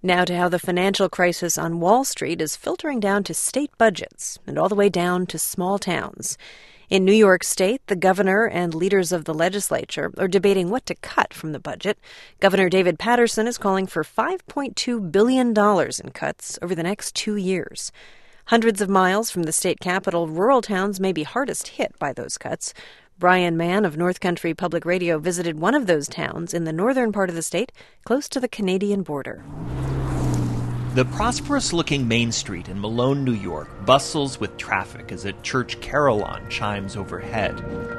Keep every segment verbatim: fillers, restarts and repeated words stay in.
Now to how the financial crisis on Wall Street is filtering down to state budgets and all the way down to small towns. In New York State, the governor and leaders of the legislature are debating what to cut from the budget. Governor David Paterson is calling for five point two billion dollars in cuts over the next two years. Hundreds of miles from the state capital, rural towns may be hardest hit by those cuts. Brian Mann of North Country Public Radio visited one of those towns in the northern part of the state, close to the Canadian border. The prosperous-looking Main Street in Malone, New York, bustles with traffic as a church carillon chimes overhead.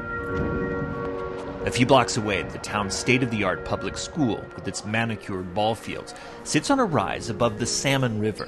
A few blocks away, the town's state-of-the-art public school, with its manicured ball fields, sits on a rise above the Salmon River.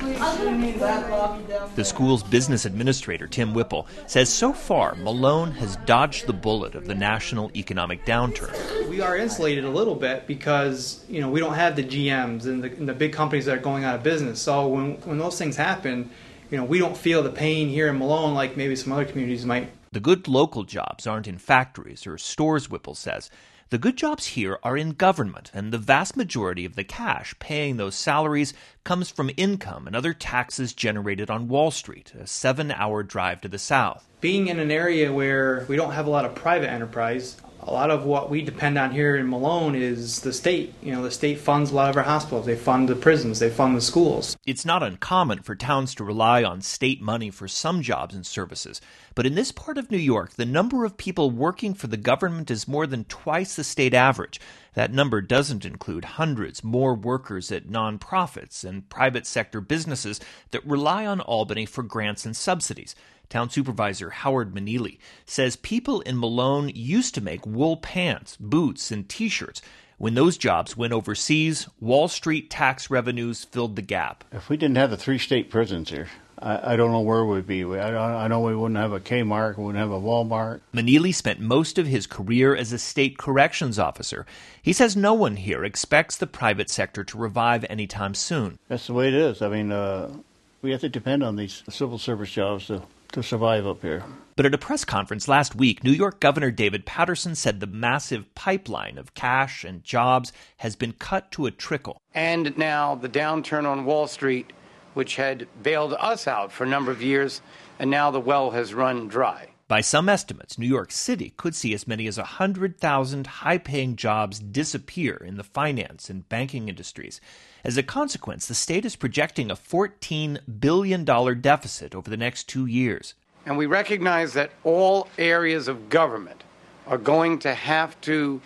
The school's business administrator, Tim Whipple, says so far Malone has dodged the bullet of the national economic downturn. We are insulated a little bit because, you know, we don't have the G Ms and the, and the big companies that are going out of business. So when when those things happen, you know, we don't feel the pain here in Malone like maybe some other communities might. The good local jobs aren't in factories or stores, Whipple says. The good jobs here are in government, and the vast majority of the cash paying those salaries comes from income and other taxes generated on Wall Street, a seven-hour drive to the south. Being in an area where we don't have a lot of private enterprise, a lot of what we depend on here in Malone is the state. You know, the state funds a lot of our hospitals. They fund the prisons. They fund the schools. It's not uncommon for towns to rely on state money for some jobs and services. But in this part of New York, the number of people working for the government is more than twice the state average. That number doesn't include hundreds more workers at nonprofits and private sector businesses that rely on Albany for grants and subsidies. Town Supervisor Howard Meneely says people in Malone used to make wool pants, boots, and T-shirts. When those jobs went overseas, Wall Street tax revenues filled the gap. If we didn't have the three state prisons here, I, I don't know where we'd be. I, I know we wouldn't have a Kmart, we wouldn't have a Walmart. Meneely spent most of his career as a state corrections officer. He says no one here expects the private sector to revive anytime soon. That's the way it is. I mean, uh, we have to depend on these civil service jobs to to survive up here. But at a press conference last week, New York Governor David Paterson said the massive pipeline of cash and jobs has been cut to a trickle. And now the downturn on Wall Street, which had bailed us out for a number of years, and now the well has run dry. By some estimates, New York City could see as many as one hundred thousand high-paying jobs disappear in the finance and banking industries. As a consequence, the state is projecting a fourteen billion dollars deficit over the next two years. And we recognize that all areas of government are going to have to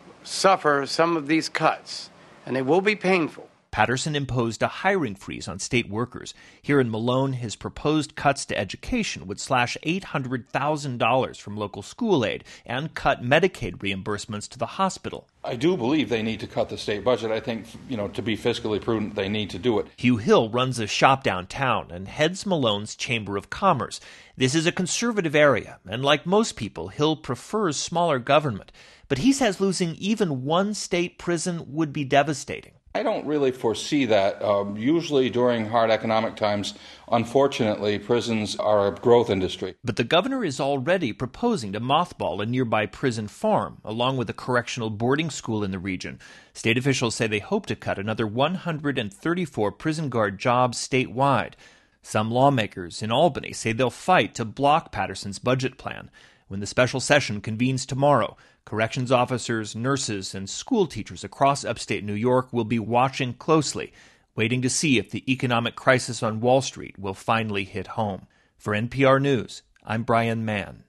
suffer some of these cuts, and they will be painful. Paterson imposed a hiring freeze on state workers. Here in Malone, his proposed cuts to education would slash eight hundred thousand dollars from local school aid and cut Medicaid reimbursements to the hospital. I do believe they need to cut the state budget. I think, you know, to be fiscally prudent, they need to do it. Hugh Hill runs a shop downtown and heads Malone's Chamber of Commerce. This is a conservative area, and like most people, Hill prefers smaller government. But he says losing even one state prison would be devastating. I don't really foresee that. Um, usually during hard economic times, unfortunately, prisons are a growth industry. But the governor is already proposing to mothball a nearby prison farm, along with a correctional boarding school in the region. State officials say they hope to cut another one hundred thirty-four prison guard jobs statewide. Some lawmakers in Albany say they'll fight to block Paterson's budget plan. When the special session convenes tomorrow, corrections officers, nurses, and school teachers across upstate New York will be watching closely, waiting to see if the economic crisis on Wall Street will finally hit home. For N P R News, I'm Brian Mann.